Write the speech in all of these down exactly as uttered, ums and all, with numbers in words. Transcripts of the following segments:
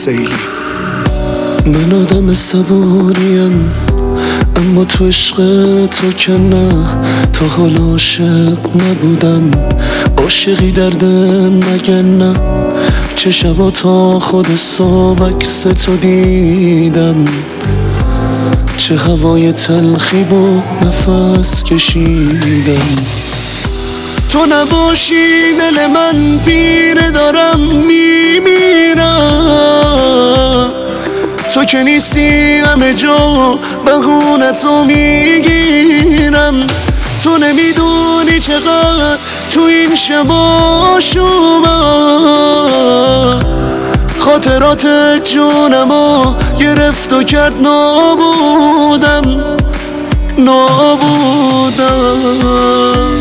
سیلی. من آدم صبوریم اما تو عشق تو که نه، تا حالا عاشق نبودم. عاشقی درده مگه نه؟ چه شبا تا خود صبح عکس تو دیدم، چه هوای تلخی بود نفس کشیدم. تو نباشی دل من پیر دارم میمیرم، تو که نیستی همه جا بهونتو میگیرم. تو نمیدونی چقدر تو این شبا شومم، خاطرات جونمو گرفت و کرد نابودم نابودم.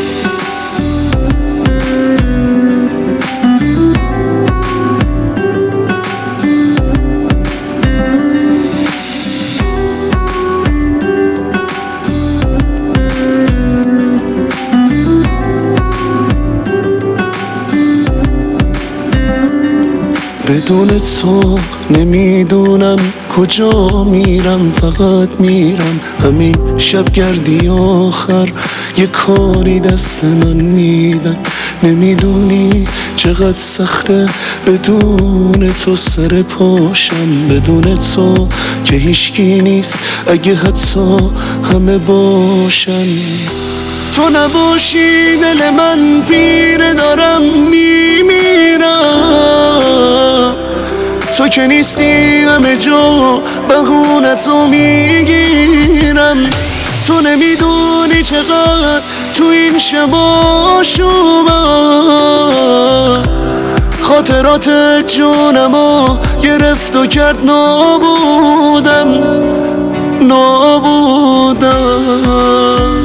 بدون تو نمیدونم کجا میرم، فقط میرم همین شبگردی آخر یه کاری دست من میدن. نمیدونی چقدر سخته بدون تو سر پاشم، بدون تو که هیچکی نیست اگه حتی همه باشن. تو نباشی دل من پیر دارم میمیرم، تو که نیستی همه جا بهونتو میگیرم. تو نمیدونی چقدر تو این شبا شومم، خاطرات جونمو گرفت و کرد نابودم نابودم.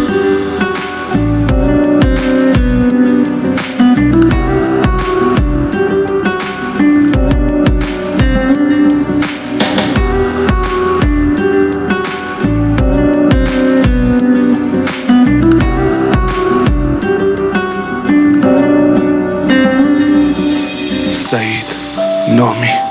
سعید نامی.